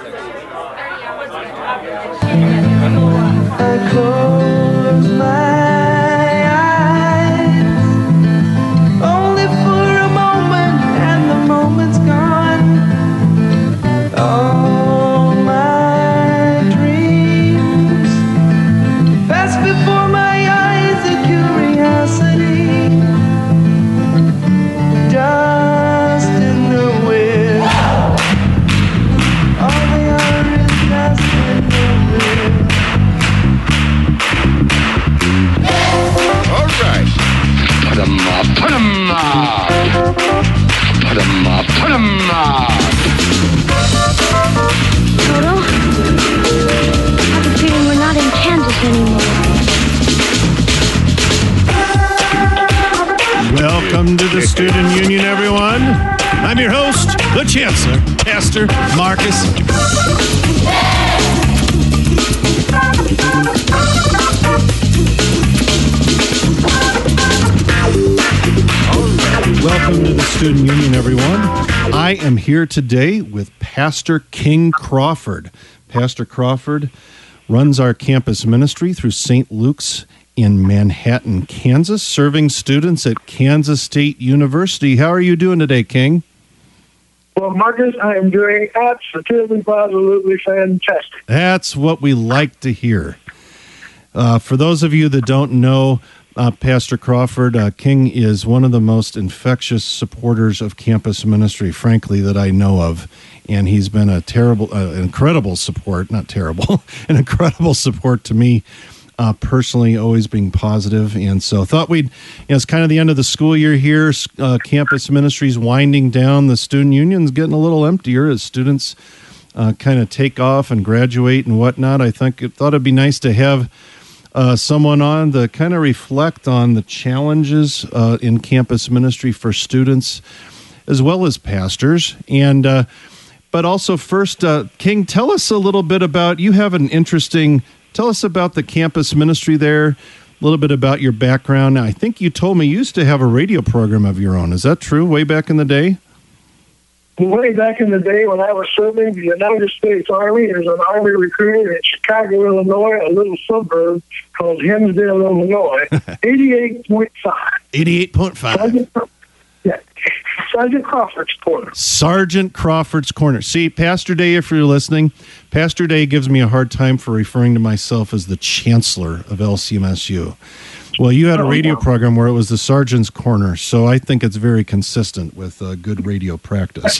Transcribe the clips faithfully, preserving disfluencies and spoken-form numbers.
I close my eyes only for a moment, and the moment's gone. All my dreams pass before my eyes, a curiosity, dust in the wind. All they are is dust in the wind. All right. Put 'em up, put 'em up. Put 'em up, put 'em up. Toto, I have a feeling we're not in Kansas anymore. Welcome to the Student Union, everyone. I'm your host, the Chancellor, Pastor Marcus. Welcome to the Student Union, everyone. I am here today with Pastor King Crawford. Pastor Crawford runs our campus ministry through Saint Luke's in Manhattan, Kansas, serving students at Kansas State University. How are you doing today, King? Well, Marcus, I am doing absolutely, positively fantastic. That's what we like to hear. Uh, for those of you that don't know, uh, Pastor Crawford, uh, King is one of the most infectious supporters of campus ministry, frankly, that I know of. And he's been a terrible, uh, incredible support, not terrible, an incredible support to me uh, personally, always being positive. And so thought we'd, you know, it's kind of the end of the school year here. Uh, campus ministry's winding down. The student union's getting a little emptier as students uh, kind of take off and graduate and whatnot. I think it thought it'd be nice to have Uh, someone on to kind of reflect on the challenges uh, in campus ministry for students as well as pastors. And uh, but also first, uh, King, tell us a little bit about, you have an interesting, tell us about the campus ministry there, a little bit about your background. I think you told me you used to have a radio program of your own. Is that true, way back in the day? Way back in the day when I was serving the United States Army as an Army recruiter in Chicago, Illinois, a little suburb called Hinsdale, Illinois, eighty-eight point five. eighty-eight point five. Sergeant, yeah, Sergeant Crawford's Corner. Sergeant Crawford's Corner. See, Pastor Day, if you're listening, Pastor Day gives me a hard time for referring to myself as the Chancellor of L C M S U. Well, you had a radio program where it was the Sergeant's Corner, so I think it's very consistent with uh, good radio practice.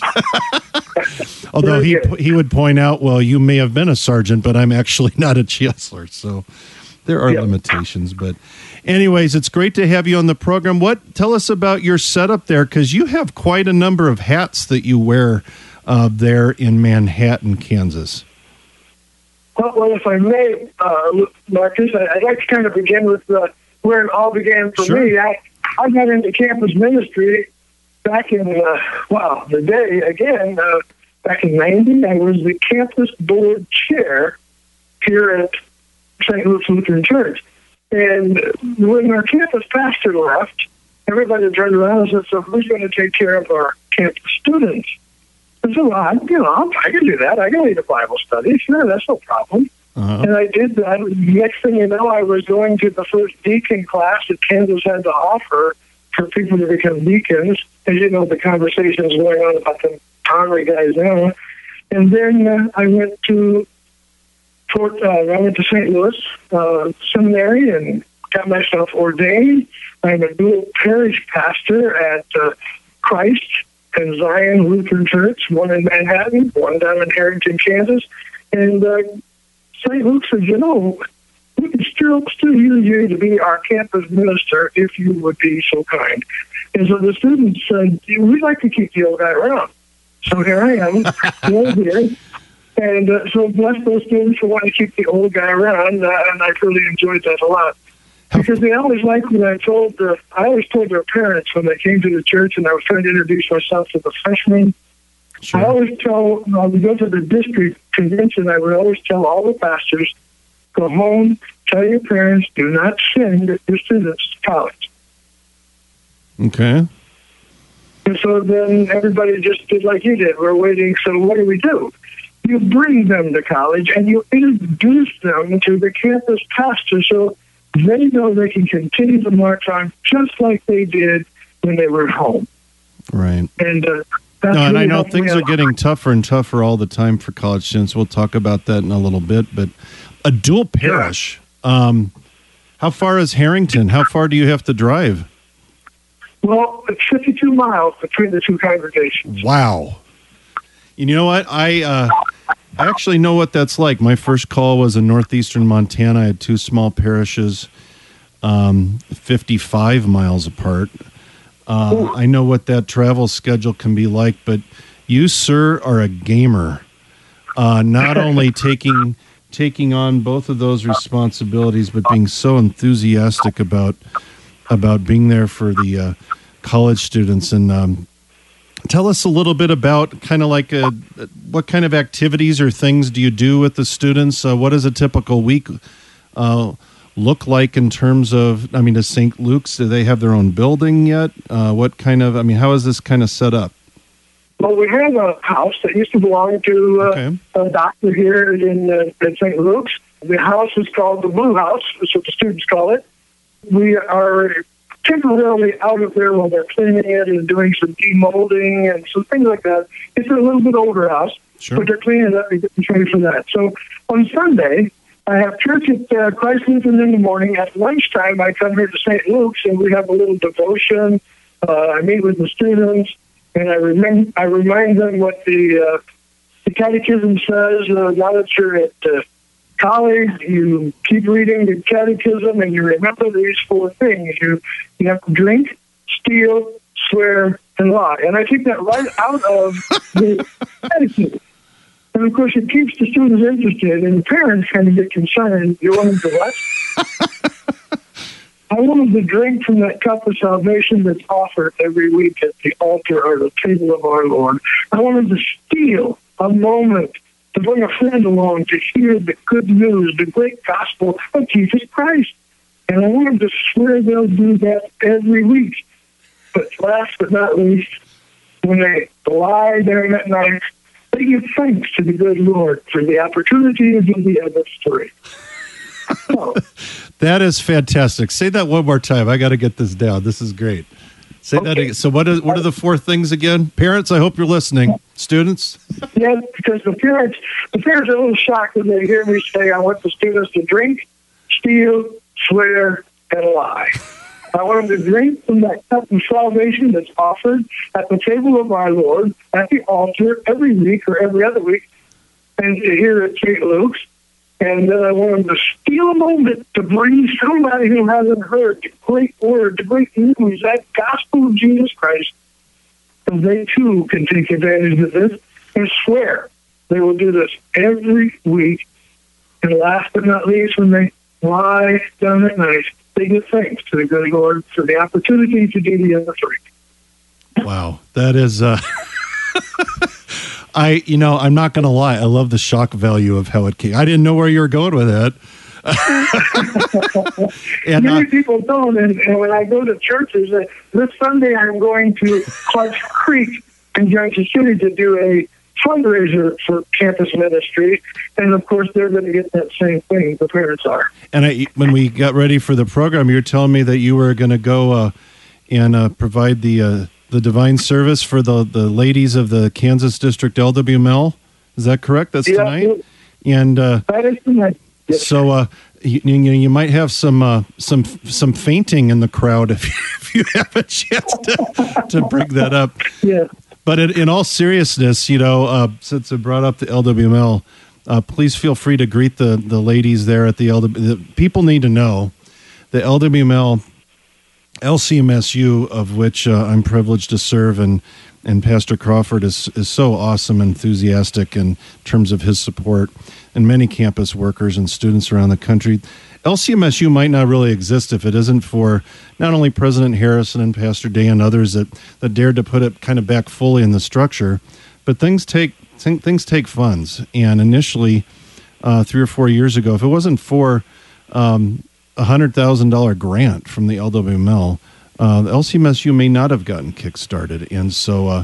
Although he he would point out, well, you may have been a sergeant, but I'm actually not a chancellor, so there are yep. limitations. But anyways, it's great to have you on the program. What tell us about your setup there, because you have quite a number of hats that you wear uh, there in Manhattan, Kansas. Well, well if I may, uh, Marcus, I'd like to kind of begin with uh, where it all began for sure. me. I, I got into campus ministry back in, uh, wow, the day, again, uh, back in ninety, I was the campus board chair here at Saint Luke's Lutheran Church. And when our campus pastor left, everybody turned around and said, so who's going to take care of our campus students? I said, well, I, you know, I can do that. I can lead a Bible study. Sure, that's no problem. Uh-huh. And I did that. Next thing you know, I was going to the first deacon class that Kansas had to offer for people to become deacons. As you know, the conversations going on about the Connery guys now. And then uh, I went to Fort, uh, I went to Saint Louis uh, Seminary and got myself ordained. I'm a dual parish pastor at uh, Christ and Zion Lutheran Church, one in Manhattan, one down in Harrington, Kansas. And uh, Saint Luke said, you know, we could still, still use you to be our campus minister if you would be so kind. And so the students said, we'd like to keep the old guy around. So here I am, old here. And uh, so bless those students who want to keep the old guy around, uh, and I really enjoyed that a lot. Because they always liked when I told, uh, I always told their parents when they came to the church and I was trying to introduce myself to the freshmen, sure. I always tell, when we go to the district convention, I would always tell all the pastors, go home, tell your parents, do not send your students to college. Okay. And so then everybody just did like you did. We're waiting, so what do we do? you bring them to college and you introduce them to the campus pastor so they know they can continue to march on just like they did when they were at home. Right. And uh, that's no, and really I know helped things me are out. getting tougher and tougher all the time for college students. We'll talk about that in a little bit. But a dual parish, um, how far is Harrington? How far do you have to drive? Well, it's fifty-two miles between the two congregations. Wow. You know what? I uh, I actually know what that's like. My first call was in northeastern Montana. I had two small parishes, um, fifty-five miles apart. Uh, I know what that travel schedule can be like, but you, sir, are a gamer. Uh, not only taking taking on both of those responsibilities, but being so enthusiastic about about being there for the uh, college students. And um, tell us a little bit about kind of like a, what kind of activities or things do you do with the students? Uh, what does a typical week uh, look like in terms of, I mean, does Saint Luke's, do they have their own building yet? Uh, what kind of, I mean, how is this kind of set up? Well, we have a house that used to belong to uh, Okay. a doctor here in, uh, in Saint Luke's. The house is called the Blue House, that's what the students call it. We are temporarily out of there while they're cleaning it and doing some demolding and some things like that. It's a little bit older house, Sure. but they're cleaning it up and getting ready for that. So on Sunday, I have church at uh, Christ Lutheran in the morning. At lunchtime, I come here to Saint Luke's and we have a little devotion. Uh, I meet with the students and I remind I remind them what the uh, the catechism says. Uh, now that you're at uh, college, you keep reading the catechism and you remember these four things. You you have to drink, steal, swear, and lie. And I take that right out of the catechism. And of course, it keeps the students interested, and the parents kind of get concerned. You want them to what? I want them to drink from that cup of salvation that's offered every week at the altar or the table of our Lord. I want them to steal a moment to bring a friend along to hear the good news, the great gospel of Jesus Christ. And I want them to swear they'll do that every week. But last but not least, when they lie down at night, they give thanks to the good Lord for the opportunity to do the other three. So, That is fantastic. Say that one more time. I got to get this down. This is great. Say that Okay. again. So what is, what are the four things again? Parents, I hope you're listening. Students? yeah, because the parents, the parents are a little shocked when they hear me say I want the students to drink, steal, swear, and lie. I want them to drink from that cup of salvation that's offered at the table of our Lord at the altar every week or every other week, and here at Saint Luke's. And then I want them to steal a moment to bring somebody who hasn't heard the great word, the great news, that gospel of Jesus Christ. So they too can take advantage of this and swear they will do this every week. And last but not least, when they lie down at night, they give thanks to the good Lord for the opportunity to do the other three. Wow. That is, uh, I, you know, I'm not going to lie. I love the shock value of how it came. I didn't know where you were going with that. and uh, Many people don't, and, and when I go to churches, uh, this Sunday I'm going to Clark Creek in Junction City to do a fundraiser for campus ministry, and of course they're going to get that same thing. The parents are. and I, when we got ready for the program, you were telling me that you were going to go uh, and uh, provide the uh, the divine service for the, the ladies of the Kansas District L W M L. Is that correct? That's Yeah, tonight? And uh, that is tonight. Yes. so uh, you, you, you might have some uh, some some fainting in the crowd if you, if you have a chance to, to bring that up. Yeah. But in, in all seriousness, you know, uh, since I brought up the L W M L, uh, please feel free to greet the, the ladies there at the L W M L. The people need to know the L W M L, L C M S U, of which uh, I'm privileged to serve, and and Pastor Crawford is is so awesome, enthusiastic in terms of his support, and many campus workers and students around the country. L C M S U might not really exist if it isn't for not only President Harrison and Pastor Day and others that, that dared to put it kind of back fully in the structure, but things take things take funds. And initially, uh, three or four years ago, if it wasn't for um, a hundred thousand dollar grant from the L W M L, uh, the L C M S U may not have gotten kickstarted. And so, uh,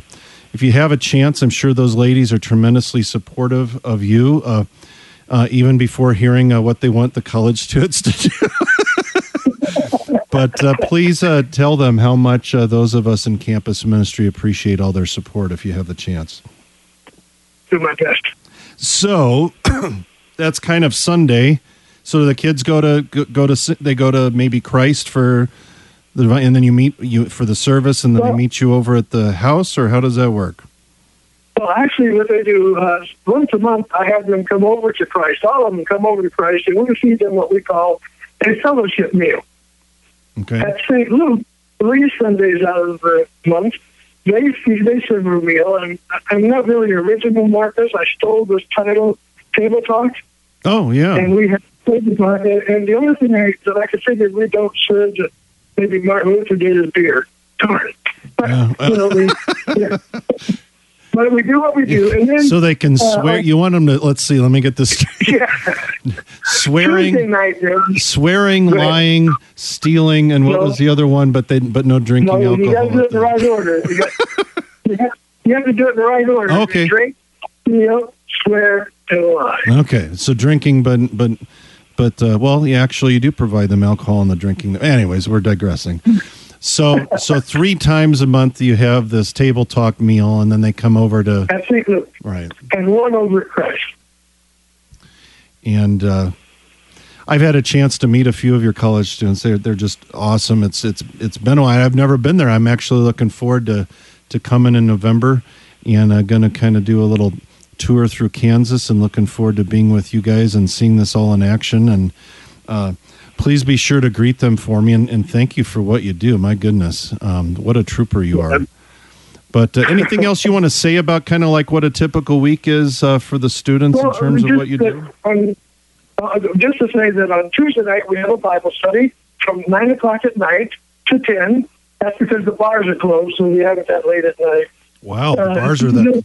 if you have a chance, I'm sure those ladies are tremendously supportive of you, uh, uh, even before hearing uh, what they want the college students to do. But uh, please uh, tell them how much uh, those of us in campus ministry appreciate all their support if you have the chance. Do my best. So that's kind of Sunday. So the kids go to go, go to they go to maybe Christ for the and then you meet you for the service and then well, they meet you over at the house, or how does that work? Well, actually, what they do uh, once a month, I have them come over to Christ. All of them come over to Christ, and we feed them what we call a fellowship meal. Okay. At Saint Luke, three Sundays out of the month, they feed, they serve a meal, and I'm not really original, Marcus. I stole this title, Table Talk. Oh yeah. And we have Table Talk, and, and the only thing I, that I could figure we don't serve that maybe Martin Luther did is beer. Darn. But, Yeah. you know, we, yeah. But we do what we do, and then So they can swear. uh, You want them to? Let's see. Let me get this straight. yeah. Swearing, Tuesday night, there. swearing, Go ahead. lying, stealing, and what No. was the other one? But they, but no drinking No, you got alcohol. to do it in the at right order. You, got, you, have, you have to do it in the right order. Okay. Drink, steal, swear, and lie. that. Okay, so drinking, but but but uh, well, yeah, actually, you do provide them alcohol and the drinking. Anyways, we're digressing. So so three times a month you have this table talk meal, and then they come over to At Saint Luke, right. and one over at Christ. And uh, I've had a chance to meet a few of your college students. They're they're just awesome. It's it's it's been a while. I've never been there. I'm actually looking forward to to coming in November, and I'm going to kind of do a little tour through Kansas, and looking forward to being with you guys and seeing this all in action. And uh, please be sure to greet them for me, and, and thank you for what you do. My goodness, um, what a trooper you are. But uh, anything else you want to say about kind of like what a typical week is uh, for the students Well, in terms of just what you that do? On, uh, just to say that on Tuesday night we have a Bible study from nine o'clock at night to ten. That's because the bars are closed, so we have it that late at night. Wow, the Uh, bars are that.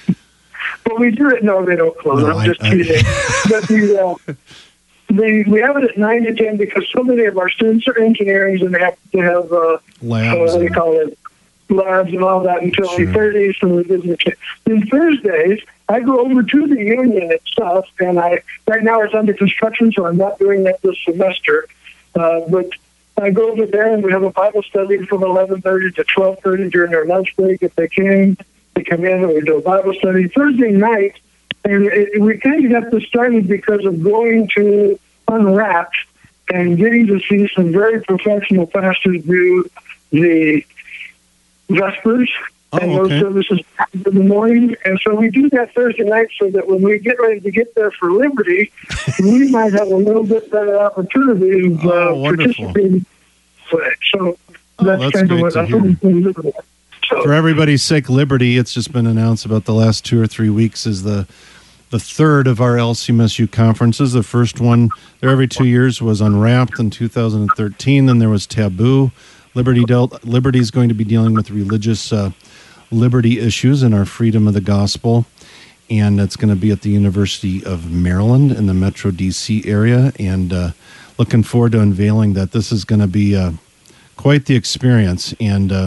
But we do it. No, they don't close. No, I'm just I- I- teasing. But the, uh, the, we have it at nine to ten because so many of our students are engineers and they have to have uh, uh, Labs. what do you and- call it, labs and all that until Sure. eight thirty. So it doesn't. Then Thursdays, I go over to the union itself, and I right now it's under construction, so I'm not doing that this semester. Uh, but I go over there and we have a Bible study from eleven thirty to twelve thirty during our lunch break. If they can, they come in and we do a Bible study Thursday night. And it, we kind of got this started because of going to Unwrapped and getting to see some very professional pastors do the Vespers Oh, and those okay. services in the morning. And so we do that Thursday night so that when we get ready to get there for Liberty, we might have a little bit better opportunity of uh, Oh, wonderful. participating. So Oh, that's, that's kind of great what to I'm hear. doing. So, For everybody's sake, Liberty, it's just been announced about the last two or three weeks is the the third of our L C M S U conferences. The first one there every two years was Unwrapped in two thousand thirteen. Then there was Taboo. Liberty dealt, Liberty is going to be dealing with religious uh, liberty issues and our freedom of the gospel. And it's going to be at the University of Maryland in the Metro D C area. And uh, looking forward to unveiling that. This is going to be uh, quite the experience. And uh,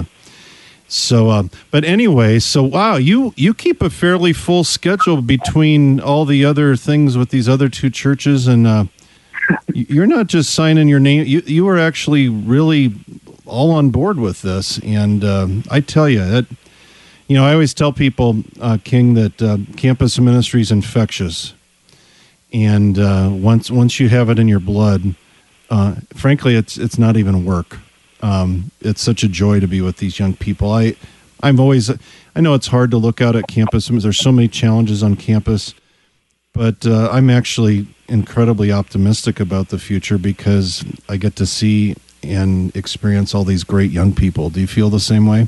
so, uh, but anyway, so wow, you you keep a fairly full schedule between all the other things with these other two churches, and uh, you're not just signing your name. You you are actually really all on board with this, and um, I tell you that. You know, I always tell people, uh, King, that uh, campus ministry is infectious, and uh, once once you have it in your blood, uh, frankly, it's it's not even work. Um, it's such a joy to be with these young people. I, I'm always, I know it's hard to look out at campus. There's so many challenges on campus, but uh, I'm actually incredibly optimistic about the future because I get to see and experience all these great young people. Do you feel the same way?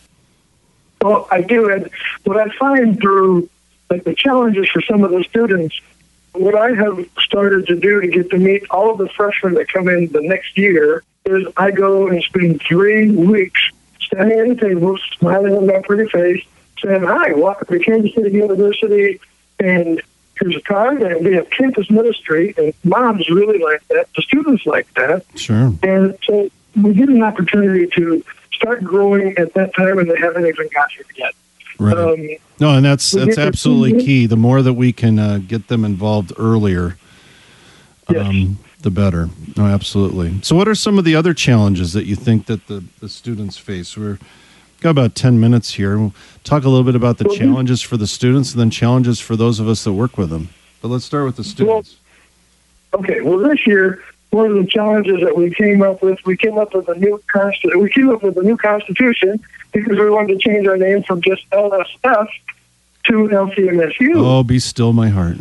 well, I do. And what I find through like the challenges for some of the students, what I have started to do to get to meet all of the freshmen that come in the next year is I go and spend three weeks standing at the table, smiling on my pretty face, saying, hi, welcome to Kansas City University, and here's a card, and we have campus ministry, and moms really like that, the students like that. Sure. And so we get an opportunity to start growing at that time, and they haven't even got here yet. Right. Um, No, and that's we that's get to absolutely see- key. The more that we can uh, get them involved earlier, Yes. um, the better. No, absolutely. So, what are some of the other challenges that you think that the, the students face? We're got about ten minutes here. We'll talk a little bit about the Well, challenges for the students, and then challenges for those of us that work with them. But let's start with the students. Okay, well, this year, one of the challenges that we came up with, we came up with a new consti- we came up with a new constitution because we wanted to change our name from just L S F to L C M S U. Oh, be still my heart.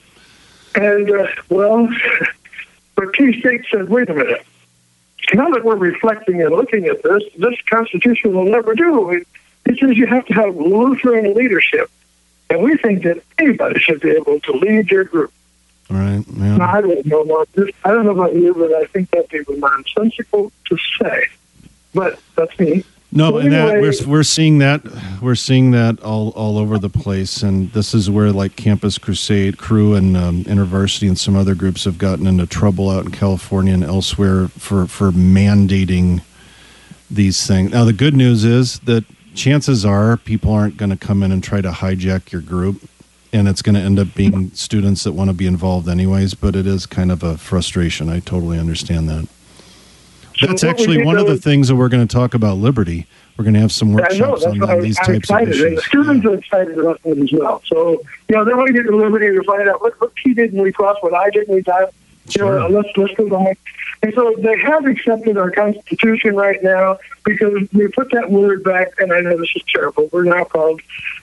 And, uh, well, but K-State said, wait a minute. Now that we're reflecting and looking at this, this Constitution will never do. It, it says you have to have Lutheran leadership. And we think that anybody should be able to lead your group. All right. Yeah. Now, I don't know about this. I don't know about you, but I think that'd be nonsensical to say. But that's me. No, So and that anyway- we're we're seeing that we're seeing that all, all over the place, and this is where like Campus Crusade, Crew, and um, InterVarsity and some other groups have gotten into trouble out in California and elsewhere for for mandating these things. Now, the good news is that chances are people aren't going to come in and try to hijack your group, and it's going to end up being students that want to be involved anyways. But it is kind of a frustration. I totally understand that. So That's what we actually did one of the was- things that we're going to talk about, Liberty. We're going to have some I know, workshops that's on, why on I'm, these I'm types of excited. And the issues. students are excited about it as well. So, you know, they're going to get to Liberty to find out what, what he did and we crossed, what I did and we died. You know, Sure. let's, let's go back. And so they have accepted our Constitution right now because we put that word back, and I know this is terrible. We're now called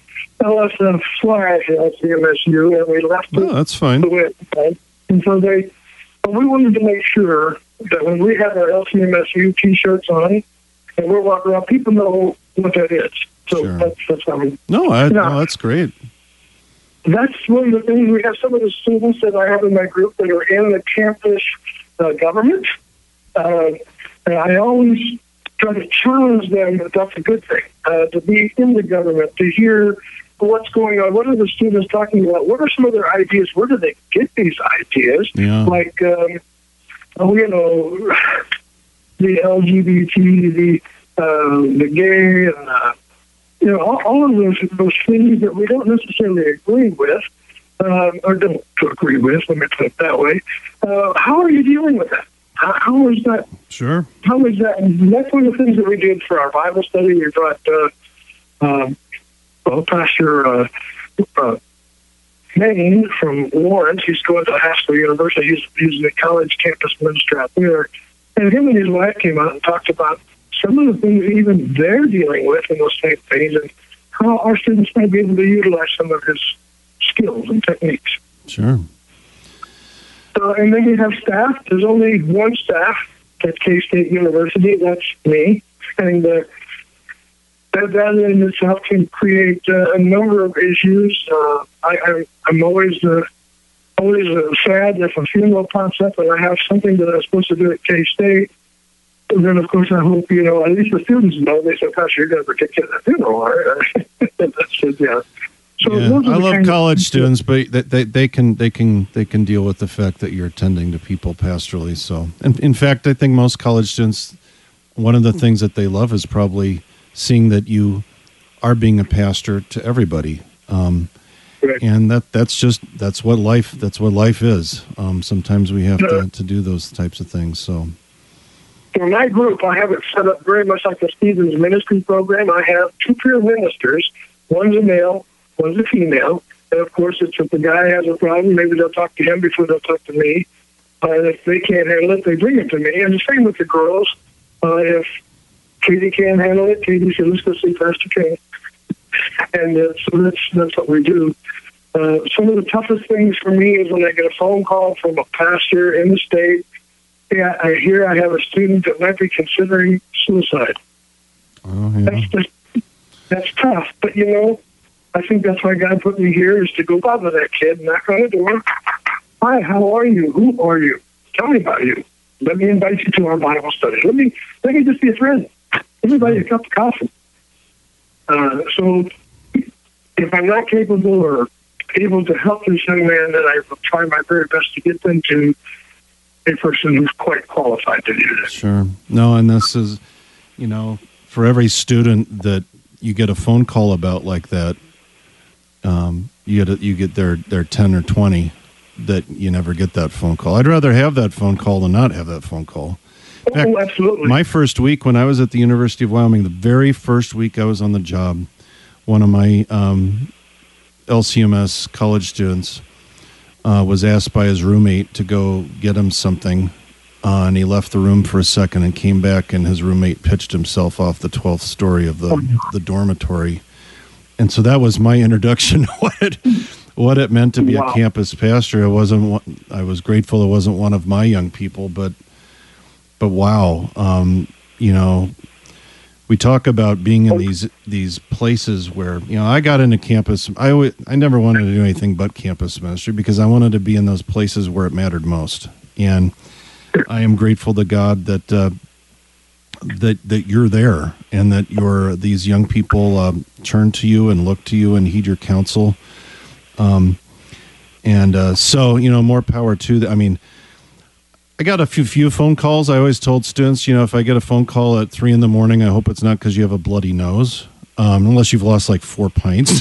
L S F slash L C M S U, and we left Oh, it that's fine. the way it was. And so they, but we wanted to make sure that when we have our L C M S U T-shirts on and we're walking around, people know what that is. So Sure. that's that's something. No, I, Yeah. no, that's great. That's one of the things. We have some of the students that I have in my group that are in the campus uh, government. Uh, and I always try to challenge them that that's a good thing, uh, to be in the government, to hear what's going on. What are the students talking about? What are some of their ideas? Where do they get these ideas? Yeah. Like, um, oh, you know, the L G B T, the uh, the gay, and uh, you know, all, all of those those things that we don't necessarily agree with, um, or don't agree with. Let me put it that way. Uh, how are you dealing with that? How, how is that? Sure. How is that? And that's one of the things that we did for our Bible study. We brought uh, um, well, Pastor uh, uh, Maine from Lawrence. He's going to Haskell University. He's, he's the college campus minister out there. And him and his wife came out and talked about some of the things even they're dealing with in those same things, and how our students might be able to utilize some of his skills and techniques. Sure. So, and then you have staff. There's only one staff at K-State University. That's me. And uh, that, that in itself can create uh, a number of issues. Uh, I, I, I'm always uh, always uh, sad if a funeral pops up and I have something that I'm supposed to do at K-State. And then, of course, I hope, you know, at least the students know. They say, gosh, you're going to participate in the funeral, right? That's it, yeah. So Yeah. those are I the love kind of- college students, but they, they, they can they can they can deal with the fact that you're attending to people pastorally. So, and in fact, I think most college students, one of the things that they love is probably seeing that you are being a pastor to everybody. Um, Right. and that that's just that's what life that's what life is. Um, sometimes we have to, to do those types of things. So, For my group, I have it set up very much like the Stevens Ministry program. I have two peer ministers. One's a male, one's a female. And, of course, it's if the guy has a problem, maybe they'll talk to him before they'll talk to me. Uh, and if they can't handle it, they bring it to me. And the same with the girls. Uh, if Katie can't handle it, Katie said, let's go see Pastor King. And uh, so that's, that's what we do. Uh, some of the toughest things for me is when I get a phone call from a pastor in the state. Yeah, I hear I have a student that might be considering suicide. oh, yeah. That's just, that's tough. But, you know, I think that's why God put me here, is to go bother that kid, knock on the door. Hi, how are you? Who are you? Tell me about you. Let me invite you to our Bible study. Let me let me just be a friend. Everybody a cup of coffee. Uh, so if I'm not capable or able to help this young man, then I will try my very best to get them to a person who's quite qualified to do this. Sure. No, and this is, you know, for every student that you get a phone call about like that, um, you get a, you get their their ten or twenty that you never get that phone call. I'd rather have that phone call than not have that phone call. In fact, Oh, absolutely. my first week when I was at the University of Wyoming, the very first week I was on the job, one of my um, L C M S college students uh, was asked by his roommate to go get him something, uh, and he left the room for a second and came back, and his roommate pitched himself off the twelfth story of the, the dormitory. And so that was my introduction to what it, what it meant to be Wow. a campus pastor. It wasn't one, I was grateful it wasn't one of my young people, but But wow, um, you know, we talk about being in these these places where, you know, I got into campus. I always, I never wanted to do anything but campus ministry because I wanted to be in those places where it mattered most. And I am grateful to God that uh, that that you're there and that you're these young people um, turn to you and look to you and heed your counsel. Um, and uh, so, you know, more power to that. I mean. I got a few few phone calls. I always told students, you know, if I get a phone call at three in the morning, I hope it's not because you have a bloody nose, um, unless you've lost like four pints.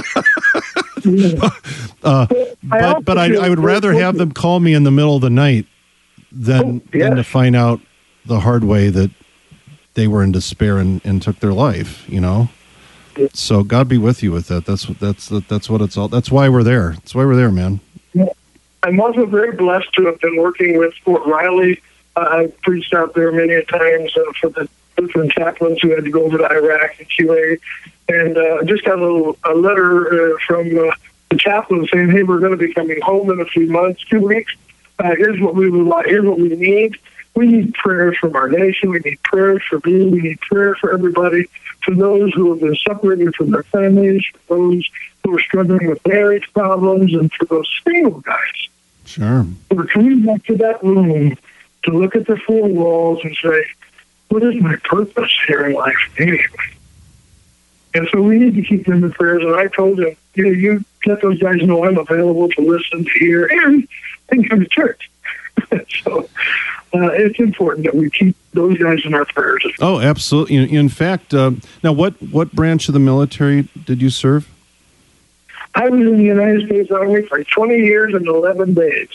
uh, but but I, I would rather have them call me in the middle of the night than, Oh, yes. than to find out the hard way that they were in despair and, and took their life, you know? So God be with you with that. That's what that's that's what it's all. That's why we're there. That's why we're there, man. I'm also very blessed to have been working with Fort Riley. Uh, I've preached out there many a times uh, for the different chaplains who had to go over to Iraq and Kuwait. And uh, just got a, little, a letter uh, from uh, the chaplain saying, hey, we're going to be coming home in a few months, two weeks. Uh, here's what we would like. Here's what we need. We need prayers from our nation. We need prayers for me. We need prayer for everybody, for those who have been separated from their families, for those who are struggling with marriage problems, and for those single guys. Sure. We're coming back to that room to look at the four walls and say, what is my purpose here in life anyway? And so we need to keep them in prayers. And I told them, you know, you let those guys know I'm available to listen, to hear, and, and come to church. so uh, it's important that we keep those guys in our prayers. Oh, absolutely. In, in fact, uh, now what, what branch of the military did you serve? I was in the United States Army for twenty years and eleven days.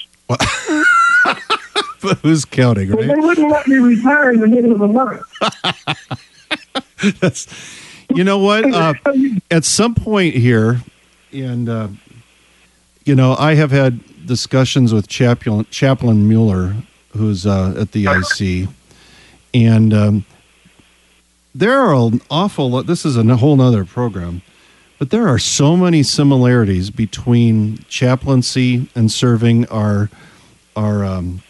Who's counting, Well, right? they wouldn't let me retire in the middle of the month. That's, you know what? Uh, at some point here, and uh, you know, I have had discussions with Chaplain Chaplain Mueller, who's uh, at the I C, and um, there are an awful lot. This is a whole nother program. But there are so many similarities between chaplaincy and serving our, our, um,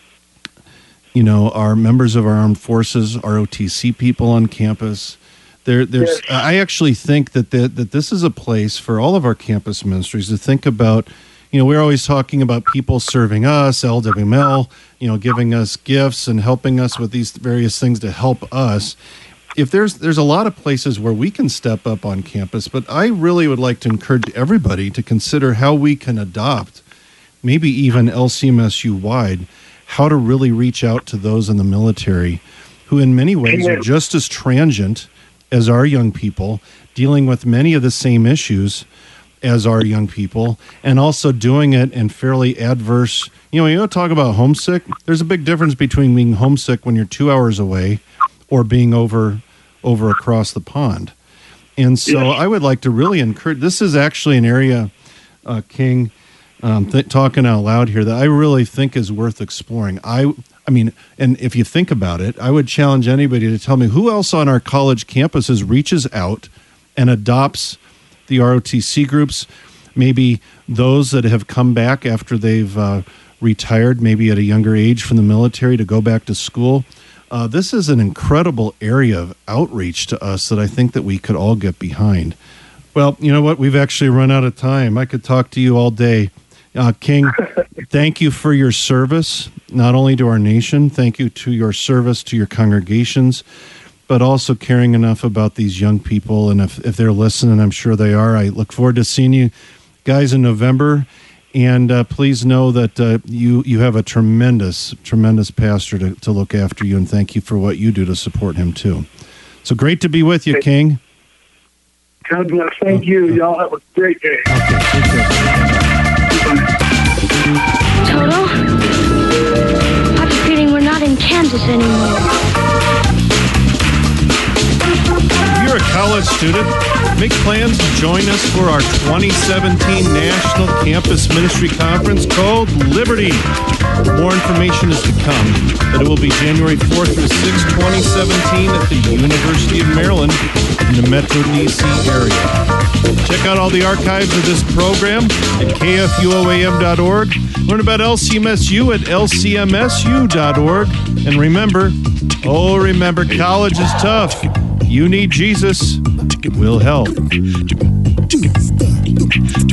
you know, our members of our armed forces, R O T C people on campus. There, there's. Yes. I actually think that the, that this is a place for all of our campus ministries to think about. You know, we're always talking about people serving us, L W M L, you know, giving us gifts and helping us with these various things to help us. If there's there's a lot of places where we can step up on campus, but I really would like to encourage everybody to consider how we can adopt, maybe even L C M S U wide, how to really reach out to those in the military who in many ways are just as transient as our young people, dealing with many of the same issues as our young people, and also doing it in fairly adverse, you know, you know, talk about homesick. There's a big difference between being homesick when you're two hours away or being over over across the pond. And so Yes. I would like to really encourage, this is actually an area, uh, King, um, th- talking out loud here, that I really think is worth exploring. I I mean, and if you think about it, I would challenge anybody to tell me who else on our college campuses reaches out and adopts the R O T C groups, maybe those that have come back after they've uh, retired, maybe at a younger age from the military to go back to school. Uh, this is an incredible area of outreach to us that I think that we could all get behind. Well, you know what? We've actually run out of time. I could talk to you all day. Uh, King, thank you for your service, not only to our nation, thank you to your service to your congregations, but also caring enough about these young people. And if, if they're listening, I'm sure they are. I look forward to seeing you guys in November. And uh, please know that uh, you you have a tremendous, tremendous pastor to, to look after you, and thank you for what you do to support him, too. So great to be with you, King. God bless. Thank you. Y'all have a great day. Toto? I have a feeling we're not in Kansas anymore. If you're a college student, make plans to join us for our twenty seventeen National Campus Ministry Conference called Liberty. More information is to come, but it will be January fourth through sixth, twenty seventeen at the University of Maryland in the Metro D C area. Check out all the archives of this program at K F U O A M dot org. Learn about L C M S U at L C M S U dot org. And remember, oh, remember, college is tough. You need Jesus. Will help.